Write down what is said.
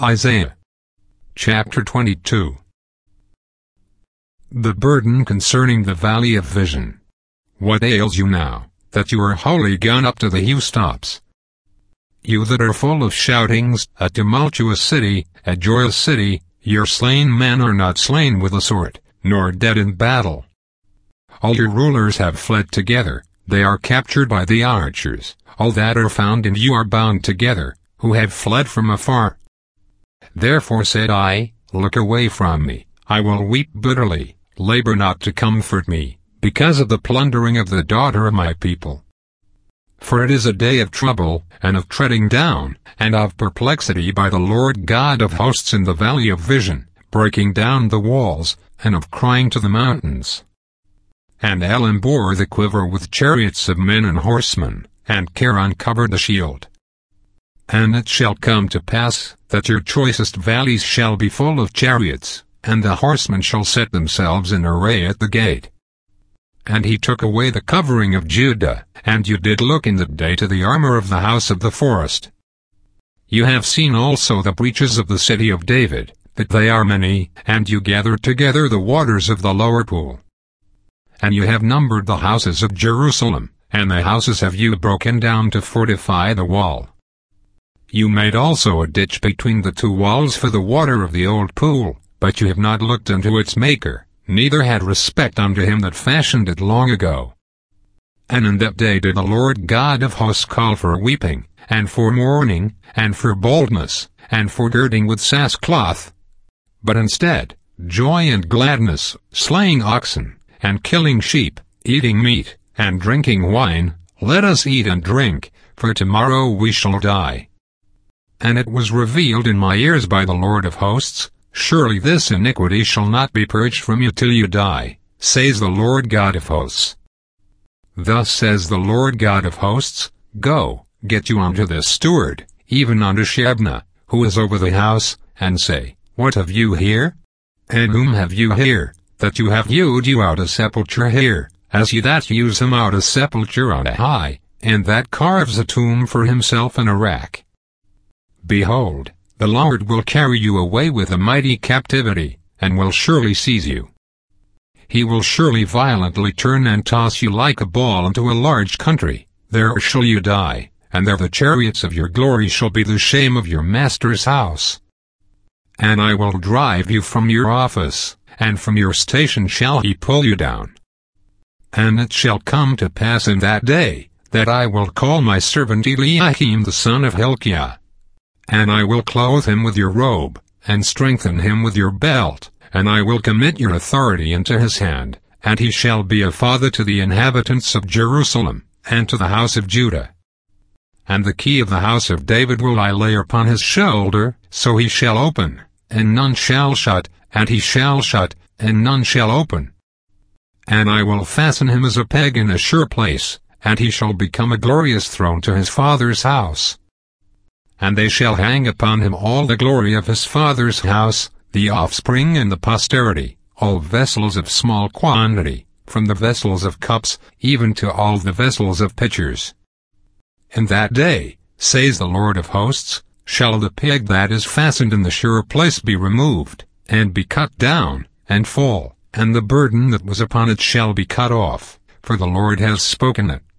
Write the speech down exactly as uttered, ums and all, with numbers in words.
Isaiah chapter twenty-two. The burden concerning the valley of vision. What ails you now, that you are wholly gone up to the housetops? You that are full of shoutings, a tumultuous city, a joyous city, your slain men are not slain with the sword, nor dead in battle. All your rulers have fled together, they are captured by the archers, all that are found in you are bound together, who have fled from afar. Therefore said I, Look away from me, I will weep bitterly, labor not to comfort me, because of the plundering of the daughter of my people. For it is a day of trouble, and of treading down, and of perplexity by the Lord God of hosts in the valley of vision, breaking down the walls, and of crying to the mountains. And Elam bore the quiver with chariots of men and horsemen, and Charon covered the shield. And it shall come to pass, that your choicest valleys shall be full of chariots, and the horsemen shall set themselves in array at the gate. And he took away the covering of Judah, and you did look in that day to the armor of the house of the forest. You have seen also the breaches of the city of David, that they are many, and you gathered together the waters of the lower pool. And you have numbered the houses of Jerusalem, and the houses have you broken down to fortify the wall. You made also a ditch between the two walls for the water of the old pool, but you have not looked unto its maker, neither had respect unto him that fashioned it long ago. And in that day did the Lord God of hosts call for weeping, and for mourning, and for baldness, and for girding with sackcloth. But instead, joy and gladness, slaying oxen, and killing sheep, eating meat, and drinking wine, let us eat and drink, for tomorrow we shall die. And it was revealed in my ears by the Lord of hosts, Surely this iniquity shall not be purged from you till you die, says the Lord God of hosts. Thus says the Lord God of hosts, Go, get you unto the steward, even unto Shebna, who is over the house, and say, What have you here? And whom have you here, that you have hewed you out a sepulchre here, as he that hews him out a sepulchre on a high, and that carves a tomb for himself in a rack? Behold, the Lord will carry you away with a mighty captivity, and will surely seize you. He will surely violently turn and toss you like a ball into a large country, there shall you die, and there the chariots of your glory shall be the shame of your master's house. And I will drive you from your office, and from your station shall he pull you down. And it shall come to pass in that day, that I will call my servant Eliakim the son of Hilkiah. And I will clothe him with your robe, and strengthen him with your belt, and I will commit your authority into his hand, and he shall be a father to the inhabitants of Jerusalem, and to the house of Judah. And the key of the house of David will I lay upon his shoulder, so he shall open, and none shall shut, and he shall shut, and none shall open. And I will fasten him as a peg in a sure place, and he shall become a glorious throne to his father's house. And they shall hang upon him all the glory of his father's house, the offspring and the posterity, all vessels of small quantity, from the vessels of cups, even to all the vessels of pitchers. In that day, says the Lord of hosts, shall the peg that is fastened in the sure place be removed, and be cut down, and fall, and the burden that was upon it shall be cut off, for the Lord has spoken it.